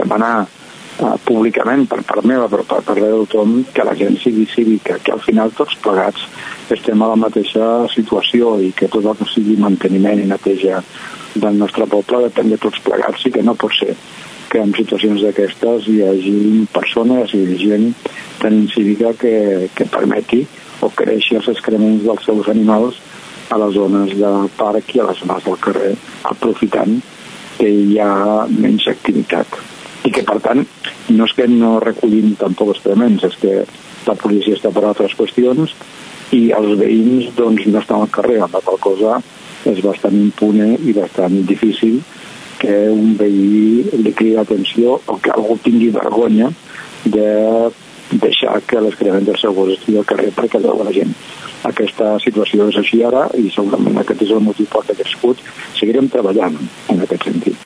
demanar públicament per part meva, però per part de tothom, que la gent sigui cívica, que al final tots plegats estem a la mateixa situació i que tot el que sigui manteniment i neteja del nostre poble depèn de tots plegats i que no pot ser que en situacions d'aquestes hi hagi persones i gent tan incívica que permeti o creixi els excrements dels seus animals a les zones del parc i a les zones del carrer, aprofitant que hi ha menys activitat. I que, per tant, no és que no recollim tampoc excrements, és que la policia està per altres qüestions i els veïns doncs, no estan al carrer, amb la qual cosa és bastant impune i bastant difícil que un veí li cridi l'atenció o que algú tingui vergonya de deixar que l'excrement del seu gos estigui al carrer perquè veu la gent. Aquesta situació és així ara i segurament aquest és el motiu per què ha crescut. Seguirem treballant en aquest sentit.